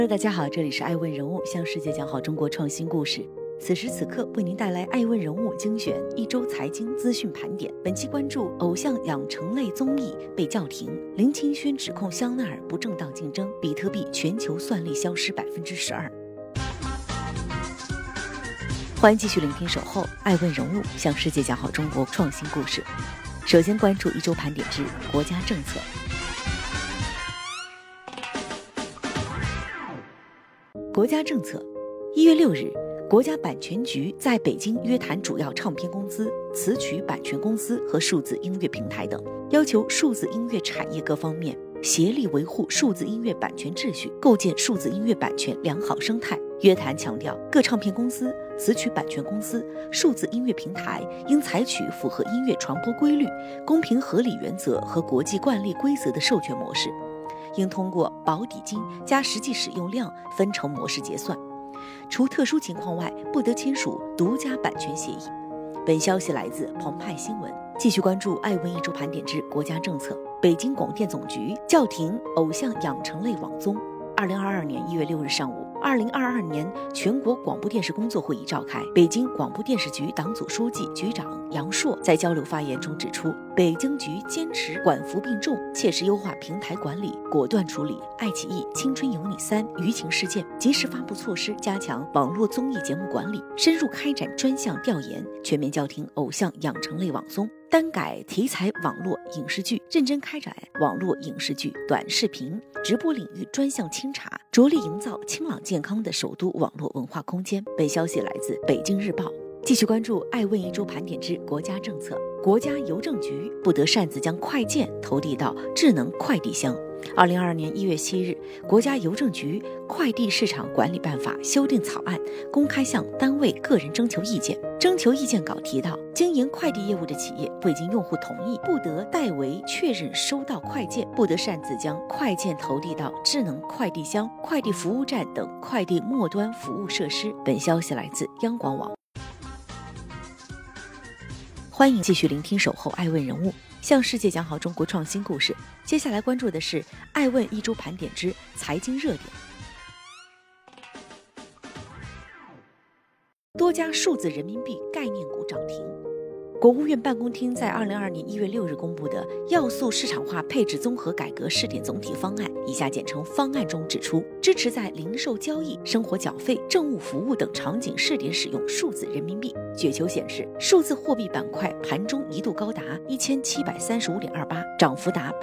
Hello， 大家好，这里是爱问人物，向世界讲好中国创新故事。此时此刻为您带来爱问人物精选一周财经资讯盘点。本期关注偶像养成类综艺被叫停，林清轩指控香奈儿不正当竞争，比特币全球算力消失12%。欢迎继续聆听守候爱问人物，向世界讲好中国创新故事。首先关注一周盘点之国家政策。国家政策，1月6日，国家版权局在北京约谈主要唱片公司、词曲版权公司和数字音乐平台等，要求数字音乐产业各方面协力维护数字音乐版权秩序，构建数字音乐版权良好生态。约谈强调，各唱片公司、词曲版权公司、数字音乐平台应采取符合音乐传播规律、公平合理原则和国际惯例规则的授权模式，应通过保底金加实际使用量分成模式结算，除特殊情况外，不得签署独家版权协议。本消息来自澎湃新闻。继续关注爱问一周盘点之国家政策。北京广电总局叫停偶像养成类网综。2022年1月6日上午，2022年全国广播电视工作会议召开，北京广播电视局党组书记、局长杨硕在交流发言中指出，北京局坚持管扶并重，切实优化平台管理，果断处理爱奇艺、青春有你3舆情事件，及时发布措施，加强网络综艺节目管理，深入开展专项调研，全面叫停偶像养成类网综，单改题材网络影视剧，认真开展网络影视剧、短视频、直播领域专项清查，着力营造清朗健康的首都网络文化空间。本消息来自北京日报。继续关注爱问一周盘点之国家政策。国家邮政局不得擅自将快件投递到智能快递箱。2022年1月7日，国家邮政局快递市场管理办法修订草案公开向单位个人征求意见。征求意见稿提到，经营快递业务的企业未经用户同意，不得代为确认收到快件，不得擅自将快件投递到智能快递箱、快递服务站等快递末端服务设施。本消息来自央广网。欢迎继续聆听守候爱问人物，向世界讲好中国创新故事。接下来关注的是爱问一周盘点之财经热点。多家数字人民币概念股涨停。国务院办公厅在2022年1月6日公布的要素市场化配置综合改革试点总体方案（以下简称方案）中指出，支持在零售交易、生活缴费、政务服务等场景试点使用数字人民币。雪球显示，数字货币板块盘中一度高达1735.28，涨幅达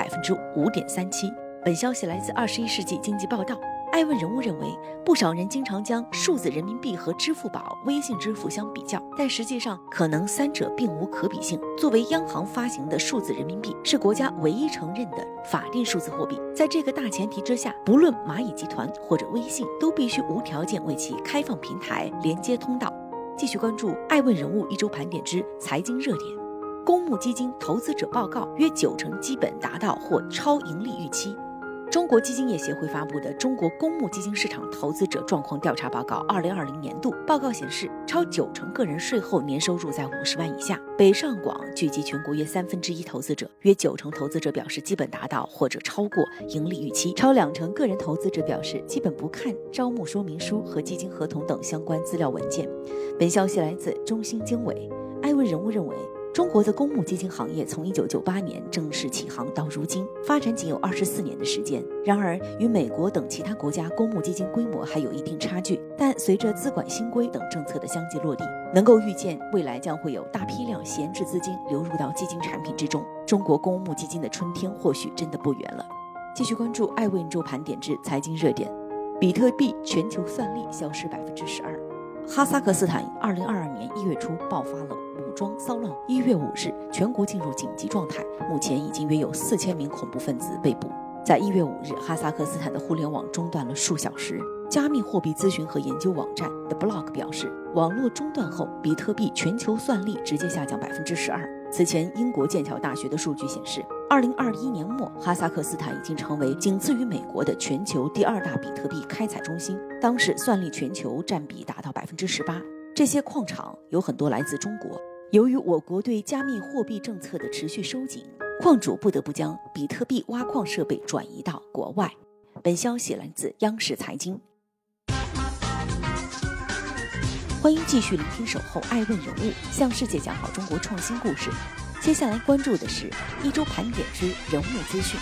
5.37%。本消息来自21世纪经济报道。爱问人物认为，不少人经常将数字人民币和支付宝、微信支付相比较，但实际上可能三者并无可比性。作为央行发行的数字人民币，是国家唯一承认的法定数字货币。在这个大前提之下，不论蚂蚁集团或者微信，都必须无条件为其开放平台、连接通道。继续关注爱问人物一周盘点之财经热点。公募基金投资者报告约90%基本达到或超盈利预期。中国基金业协会发布的《中国公募基金市场投资者状况调查报告2020年度》报告显示，超90%个人税后年收入在50万以下。北上广聚集全国约1/3投资者，约90%投资者表示基本达到或者超过盈利预期。超2%个人投资者表示基本不看招募说明书和基金合同等相关资料文件。本消息来自中新经纬。爱问人物认为，中国的公募基金行业从1998年正式起航到如今，发展仅有24年的时间。然而，与美国等其他国家公募基金规模还有一定差距。但随着资管新规等政策的相继落地，能够预见未来将会有大批量闲置资金流入到基金产品之中。中国公募基金的春天或许真的不远了。继续关注爱问周盘点之财经热点。比特币全球算力消失12%。哈萨克斯坦2022年1月初爆发了武装骚乱，1月5日全国进入紧急状态，目前已经约有4000名恐怖分子被捕。在1月5日，哈萨克斯坦的互联网中断了数小时。加密货币咨询和研究网站 The Block 表示，网络中断后，比特币全球算力直接下降12%。此前，英国剑桥大学的数据显示，2021年末，哈萨克斯坦已经成为仅次于美国的全球第2大比特币开采中心，当时算力全球占比达到18%。这些矿场有很多来自中国，由于我国对加密货币政策的持续收紧，矿主不得不将比特币挖矿设备转移到国外。本消息来自央视财经。 欢迎继续聆听守候爱问人物，向世界讲好中国创新故事。接下来关注的是一周盘点之人物资讯。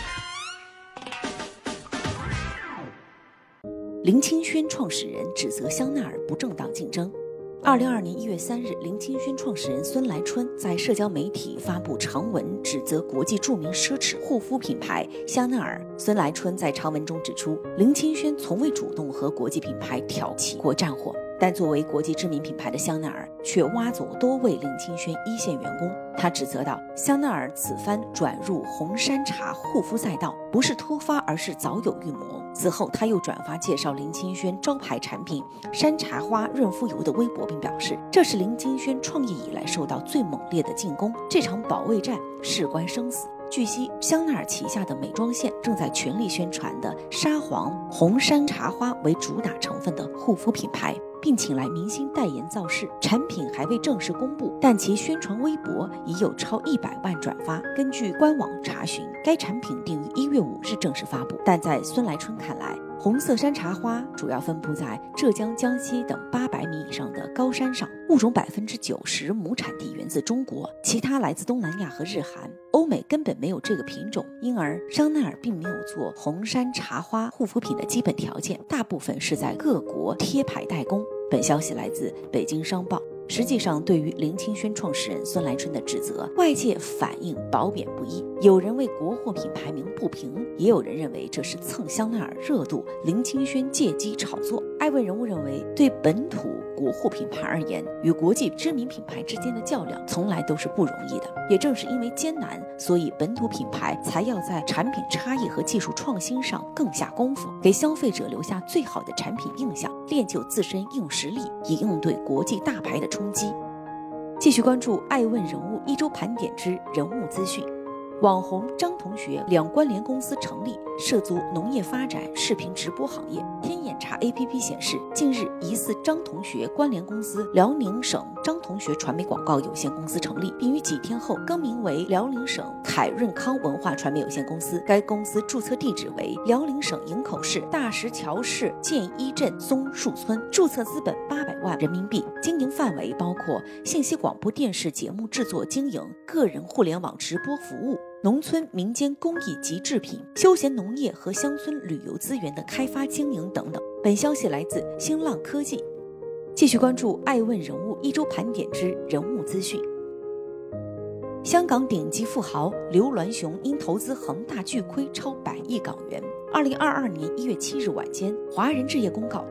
林清轩创始人指责香奈儿不正当竞争。2022年1月3日，林清轩创始人孙来春在社交媒体发布长文，指责国际著名奢侈护肤品牌香奈儿。孙来春在长文中指出，林清轩从未主动和国际品牌挑起过战火，但作为国际知名品牌的香奈儿却挖走多位林清轩一线员工。他指责道，香奈儿此番转入红山茶护肤赛道，不是突发，而是早有预谋。此后他又转发介绍林清轩招牌产品山茶花润肤油的微博，并表示这是林清轩创业以来受到最猛烈的进攻，这场保卫战事关生死。据悉，香奈儿旗下的美妆线正在全力宣传的沙皇红山茶花为主打成分的护肤品牌，并请来明星代言造势，产品还未正式公布，但其宣传微博已有超100万转发。根据官网查询，该产品定于1月5日正式发布，但在孙来春看来，红色山茶花主要分布在浙江、江西等800米以上的高山上，物种90%母产地源自中国，其他来自东南亚和日韩，欧美根本没有这个品种，因而香奈儿并没有做红山茶花护肤品的基本条件，大部分是在各国贴牌代工。本消息来自北京商报。实际上，对于林清轩创始人孙来春的指责，外界反应褒贬不一。有人为国货品排名不平，也有人认为这是蹭香奈儿热度，林清轩借机炒作。爱问人物认为，对本土国货品牌而言，与国际知名品牌之间的较量从来都是不容易的。也正是因为艰难，所以本土品牌才要在产品差异和技术创新上更下功夫，给消费者留下最好的产品印象，练就自身硬实力，以应对国际大牌的冲击。继续关注爱问人物一周盘点之人物资讯。网红张同学两关联公司成立，涉足农业发展、视频直播行业。天眼查 APP 显示，近日疑似张同学关联公司辽宁省张同学传媒广告有限公司成立，并于几天后更名为辽宁省凯润康文化传媒有限公司。该公司注册地址为辽宁省营口市大石桥市建一镇松树村，注册资本800万人民币，经营范围包括信息广播电视节目制作经营、个人互联网直播服务、农村民间工艺及制品、休闲农业和乡村旅游资源的开发经营等等。本消息来自新浪科技。继续关注爱问人物一周盘点之人物资讯。香港顶级富豪刘銮雄因投资恒大巨亏超100亿港元。2022年1月7日晚间，华人置业公告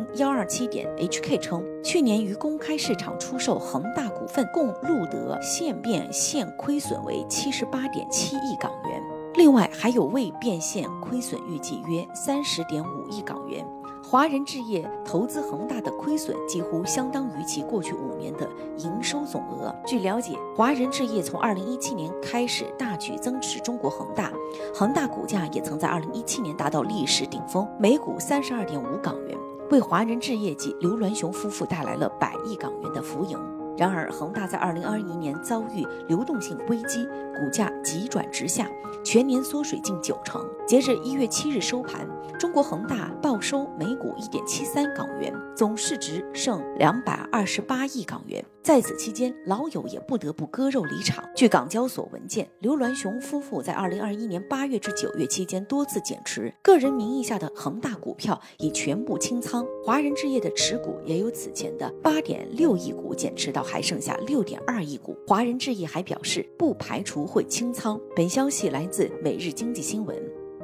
00127.HK 称，去年于公开市场出售恒大股份，共录得现变现亏损为78.7亿港元，另外还有未变现亏损预计约30.5亿港元。华人置业投资恒大的亏损几乎相当于其过去5年的营收总额。据了解，华人置业从2017年开始大举增持中国恒大，恒大股价也曾在2017年达到历史顶峰，每股32.5港元，为华人置业及刘銮雄夫妇带来了100亿港元的浮盈。然而，恒大在2021年遭遇流动性危机，股价急转直下，全年缩水近90%。截至1月7日收盘，中国恒大报收每股1.73港元，总市值剩228亿港元。在此期间，老友也不得不割肉离场。据港交所文件，刘銮雄夫妇在2021年8月至9月期间多次减持，个人名义下的恒大股票已全部清仓，华人置业的持股也由此前的8.6亿股减持到还剩下6.2亿股。华人置业还表示，不排除会清仓。本消息来自每日经济新闻。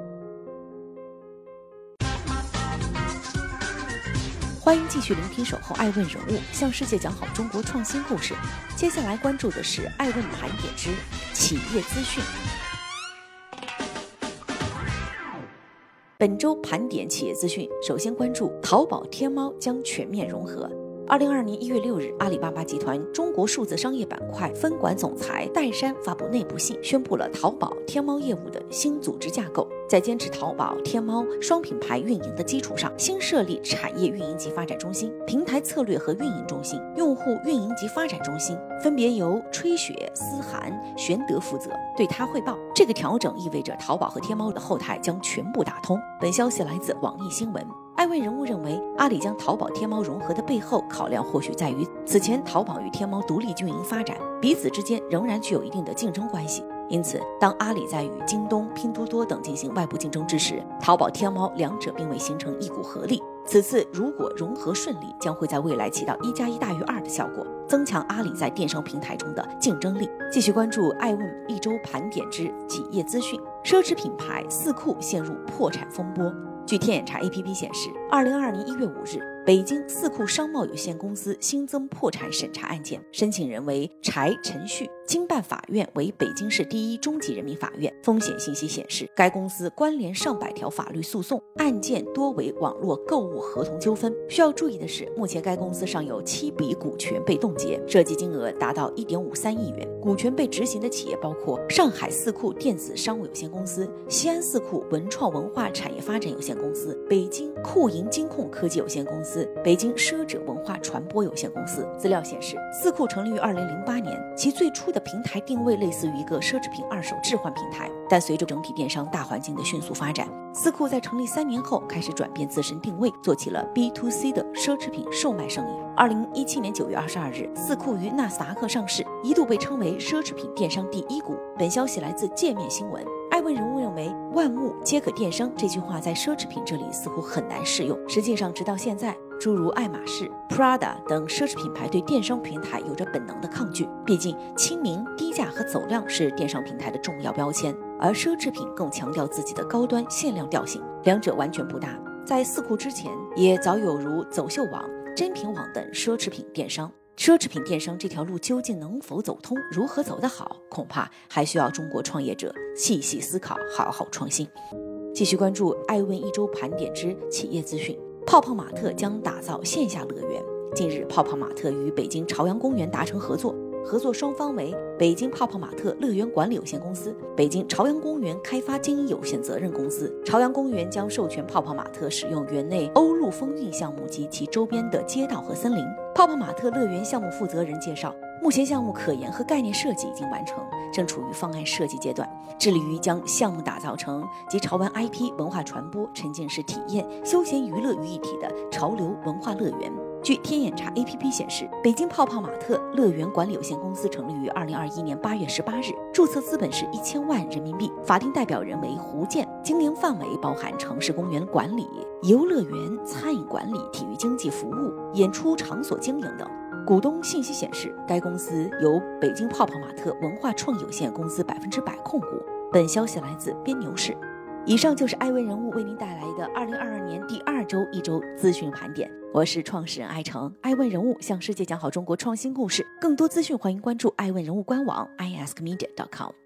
欢迎继续聆听守候爱问人物，向世界讲好中国创新故事。接下来关注的是爱问盘点之企业资讯。本周盘点企业资讯，首先关注淘宝天猫将全面融合。2022年1月6日，阿里巴巴集团中国数字商业板块分管总裁戴珊发布内部信，宣布了淘宝天猫业务的新组织架构。在坚持淘宝天猫双品牌运营的基础上，新设立产业运营及发展中心、平台策略和运营中心、用户运营及发展中心，分别由吹雪、思涵、玄德负责。对他汇报，这个调整意味着淘宝和天猫的后台将全部打通。本消息来自网易新闻。 艾问人物认为，阿里将淘宝天猫融合的背后考量或许在于，此前淘宝与天猫独立经营发展，彼此之间仍然具有一定的竞争关系。因此，当阿里在与京东、拼多多等进行外部竞争之时，淘宝、天猫两者并未形成一股合力。此次如果融合顺利，将会在未来起到1+1大于2的效果，增强阿里在电商平台中的竞争力。继续关注艾问一周盘点之企业资讯。奢侈品牌四库陷入破产风波。据天眼查 APP 显示，2022年1月5日，北京四库商贸有限公司新增破产审查案件，申请人为柴陈旭，经办法院为北京市第一中级人民法院。风险信息显示，该公司关联上百条法律诉讼，案件多为网络购物合同纠纷。需要注意的是，目前该公司尚有7笔股权被冻结，涉及金额达到1.53亿元。股权被执行的企业包括上海四库电子商务有限公司、西安四库文创文化产业发展有限公司、北京库银金控科技有限公司、北京奢者文化传播有限公司。资料显示，四库成立于2008年，其最初的平台定位类似于一个奢侈品二手置换平台，但随着整体电商大环境的迅速发展，四库在成立3年后开始转变自身定位，做起了 B2C 的奢侈品售卖生意。2017年9月22日，四库于纳斯达克上市，一度被称为奢侈品电商第一股。本消息来自界面新闻。艾问人物认为，万物皆可电商这句话在奢侈品这里似乎很难适用。实际上，直到现在，诸如爱马仕、Prada 等奢侈品牌对电商平台有着本能的抗拒，毕竟亲民、低价和走量是电商平台的重要标签，而奢侈品更强调自己的高端限量调性，两者完全不搭。在四库之前，也早有如走秀网、真品网等奢侈品电商。奢侈品电商这条路究竟能否走通，如何走得好，恐怕还需要中国创业者细细思考，好好创新。继续关注艾问一周盘点之企业资讯。泡泡玛特将打造线下乐园。近日，泡泡玛特与北京朝阳公园达成合作，合作双方为北京泡泡玛特乐园管理有限公司、北京朝阳公园开发经营有限责任公司。朝阳公园将授权泡泡玛特使用园内欧陆风韵项目及其周边的街道和森林。泡泡玛特乐园项目负责人介绍，目前项目可研和概念设计已经完成，正处于方案设计阶段，致力于将项目打造成集潮玩 IP、文化传播、沉浸式体验、休闲娱乐于一体的潮流文化乐园。据天眼查 APP 显示，北京泡泡玛特乐园管理有限公司成立于2021年8月18日，注册资本是1000万人民币，法定代表人为胡建，经营范围包含城市公园管理、游乐园、餐饮管理、体育经济服务、演出场所经营等。股东信息显示，该公司由北京泡泡玛特文化创意有限公司100%控股。本消息来自边牛市。以上就是艾问人物为您带来的2022年第2周一周资讯盘点。我是创始人艾诚，艾问人物向世界讲好中国创新故事。更多资讯欢迎关注艾问人物官网 iaskmedia.com。